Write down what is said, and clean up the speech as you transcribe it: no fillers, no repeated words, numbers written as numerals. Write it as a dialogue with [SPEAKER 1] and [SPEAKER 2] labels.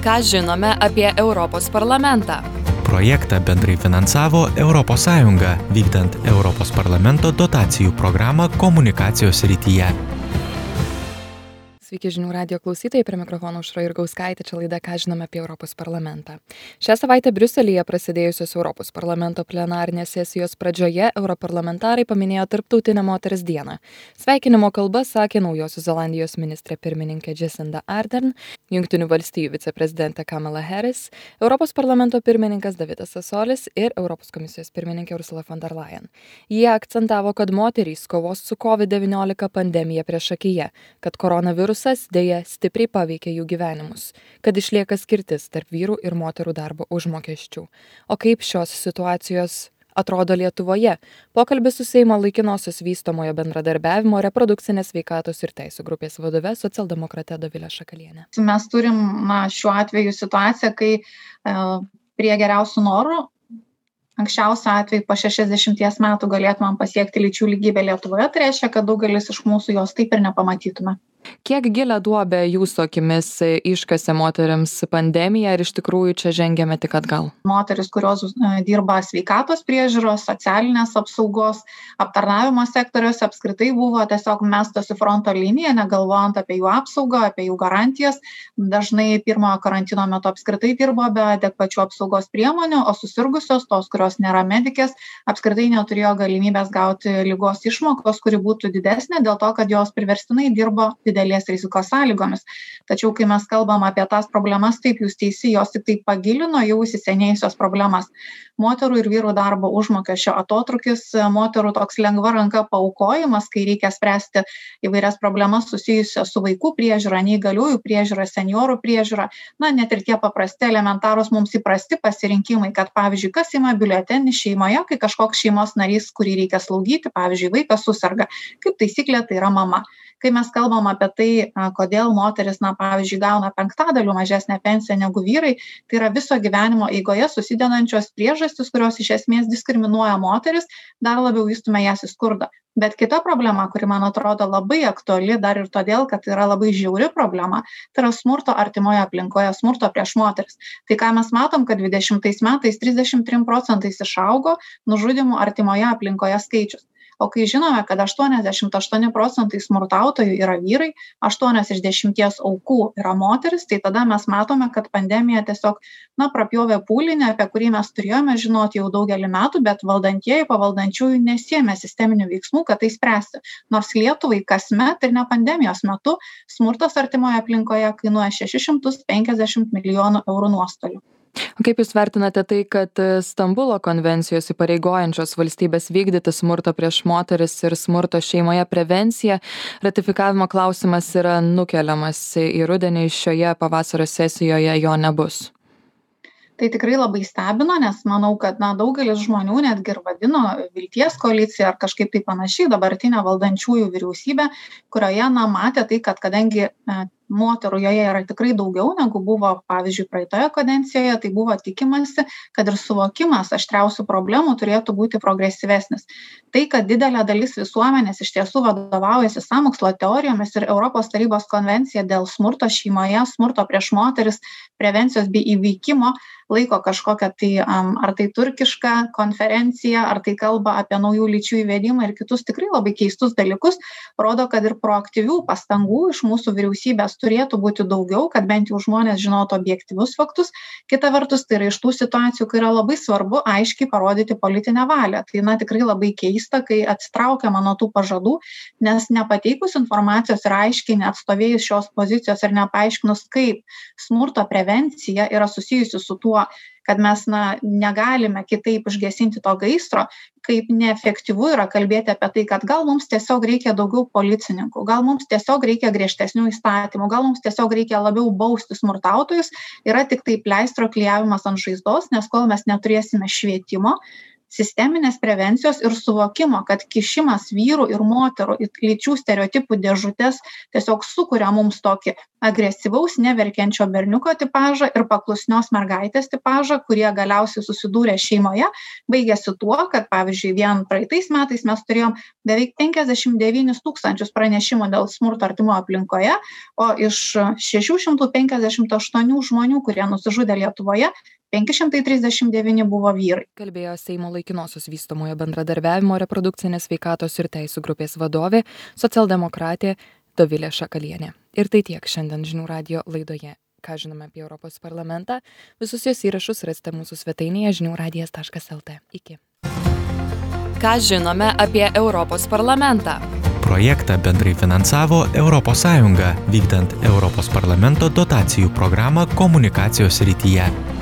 [SPEAKER 1] Ką žinome apie Europos parlamentą?
[SPEAKER 2] Projektą bendrai finansavo ES, vykdant Europos parlamento dotacijų programą komunikacijos srityje.
[SPEAKER 3] Sveiki žinių radijo klausytojai, prie mikrofono Aušra Jurgauskaitė, čia laida Ką žinome apie Europos parlamentą. Šią savaitę Briuselyje prasidėjusios Europos parlamento plenarinės sesijos pradžioje europarlamentarai paminėjo Tarptautinę moters dieną. Sveikinimo kalba sakė Naujosios Zelandijos ministrė pirmininkė Jacinda Ardern, Jungtinių valstijų viceprezidentė Kamala Harris, Europos parlamento pirmininkas Davidas Sassolis ir Europos komisijos pirmininkė Ursula von der Leyen. Jie akcentavo, kad moterys kovos su COVID-19 pandemija priešakyje, kad koronavirusas dėja stipriai paveikia jų gyvenimus, kad išlieka skirtis tarp vyrų ir moterų darbo užmokesčių. O kaip šios situacijos atrodo Lietuvoje? Pokalbis su Seimo laikinosios vystomojo bendradarbiavimo, reprodukcinės sveikatos ir teisų grupės vadove socialdemokrate Dovile Šakaliene.
[SPEAKER 4] Mes turim šiuo atveju situaciją, kai prie geriausių norų anksčiausiu atveju po 60 metų galėtumėm pasiekti lyčių lygybę Lietuvoje, tai reiškia, kad daugelis iš mūsų jos taip ir nepamatytume.
[SPEAKER 3] Kiek gilią duobę jūsų akimis iškasė moteriams pandemija ir iš tikrųjų čia žengėme tik atgal?
[SPEAKER 4] Moteris, kurios dirba sveikatos priežiūros, socialinės apsaugos, aptarnavimo sektoriuose apskritai buvo tiesiog mestos į fronto liniją, negalvojant apie jų apsaugą, apie jų garantijas. Dažnai pirmojo karantino metu apskritai dirbo be adekvačių apsaugos priemonių, o susirgusios, tos, kurios nėra medikės, apskritai neturėjo galimybės gauti ligos išmokos, kuri būtų didesnė dėl to, kad jos priverstinai dirbo didelės rizikos sąlygomis. Tačiau, kai mes kalbam apie tas problemas, taip jūs teisi, jos tik tai pagilino jau įsisenėjusios problemas. Moterų ir vyrų darbo užmokesčio atotrūkis, moterų toks lengva ranka paaukojimas, kai reikia spręsti įvairias problemas susijusias su vaikų priežiūra, neįgaliųjų priežiūra, seniorų priežiūra, net ir tie paprasti elementarūs mums įprasti pasirinkimai, kad pavyzdžiui, kas ima biuletenį šeimoje, kai kažkoks šeimos narys, kurį reikia slaugyti, pavyzdžiui, vaikas suserga, kaip taisyklė tai yra mama. Kai mes kalbam apie tai, kodėl moteris, pavyzdžiui, gauna 5% mažesnę pensiją negu vyrai, tai yra viso gyvenimo eigoje susidedančios priežastys, kurios iš esmės diskriminuoja moteris, dar labiau įstumia jas į skurdą. Bet kita problema, kuri man atrodo labai aktuali dar ir todėl, kad yra labai žiauri problema, tai yra smurto artimoje aplinkoje, smurto prieš moteris. Tai ką mes matom, kad 20 metais 33% išaugo nužudymų artimoje aplinkoje skaičius. O kai žinome, kad 88% smurtautojų yra vyrai, 8 iš 10 aukų yra moteris, tai tada mes matome, kad pandemija tiesiog prapjovė pūlinį, apie kurį mes turėjome žinoti jau daugelį metų, bet valdantieji po valdančiųjų nesiėmė sisteminių veiksmų, kad tai spręsti. Nors Lietuvai kasmet ir ne pandemijos metu smurtas artimoje aplinkoje kainuoja 650 milijonų eurų nuostolių.
[SPEAKER 3] Kaip Jūs vertinate tai, kad Stambulo konvencijos įpareigojančios valstybės vykdyti smurto prieš moteris ir smurto šeimoje prevenciją ratifikavimo klausimas yra nukeliamas į rudenį, šioje pavasario sesijoje jo nebus?
[SPEAKER 4] Tai tikrai labai stebino, nes manau, kad daugelis žmonių netgi ir vadino vilties koaliciją ar kažkaip tai panašiai dabartinę valdančiųjų vyriausybę, kurioje matė tai, kad kadangi moterų joje yra tikrai daugiau negu buvo, pavyzdžiui, praeitoje kadencijoje, tai buvo tikimasi, kad ir suvokimas aštriausių problemų turėtų būti progresyvesnis. Tai, kad didelė dalis visuomenės iš tiesų vadovaujasi sąmokslo teorijomis ir Europos tarybos konvencija dėl smurto šeimoje, smurto prieš moteris, prevencijos bei įveikimo laiko kažkokią tai, ar tai turkišką konferenciją, ar tai kalba apie naujų lyčių įvedimą ir kitus tikrai labai keistus dalykus, rodo, kad ir proaktyvių pastangų iš mūsų vyriausybės turėtų būti daugiau, kad bent jau žmonės žinotų objektyvius faktus. Kita vertus, tai yra iš tų situacijų, kai yra labai svarbu aiškiai parodyti politinę valią. Tai tikrai labai keista, kai atsitraukiama nuo tų pažadų, nes nepateikus informacijos ir aiškiai neatstovėjus šios pozicijos ir nepaaiškinus, kaip smurto prevencija yra susijusi su tuo, kad mes negalime kitaip užgesinti to gaisro, kaip neefektyvu yra kalbėti apie tai, kad gal mums tiesiog reikia daugiau policininkų, gal mums tiesiog reikia griežtesnių įstatymų, gal mums tiesiog reikia labiau bausti smurtautojus, yra tik tai pleistro klijavimas ant žaizdos, nes kol mes neturėsime švietimo, sisteminės prevencijos ir suvokimo, kad kišimas vyrų ir moterų į lyčių stereotipų dėžutes tiesiog sukuria mums tokį agresyvaus, neverkiančio berniuko tipažą ir paklusnios mergaitės tipažą, kurie galiausiai susidūrė šeimoje, baigėsi tuo, kad pavyzdžiui, vien praeitais metais mes turėjom beveik 59 000 pranešimų dėl smurto artimoje aplinkoje, o iš 658 žmonių, kurie nusižudė Lietuvoje, 539 buvo vyrai.
[SPEAKER 3] Kalbėjo Seimo laikinosios vystomojo bendradarbiavimo reprodukcinės sveikatos ir teisų grupės vadovė, socialdemokratė Dovilė Šakalienė. Ir tai tiek šiandien Žinių radijo laidoje. Ką žinome apie Europos parlamentą? Visus jos įrašus rasite mūsų svetainėje žiniųradijas.lt. Iki.
[SPEAKER 1] Ką žinome apie Europos parlamentą?
[SPEAKER 2] Projektą bendrai finansavo Europos Sąjunga, vykdant Europos parlamento dotacijų programą komunikacijos srityje.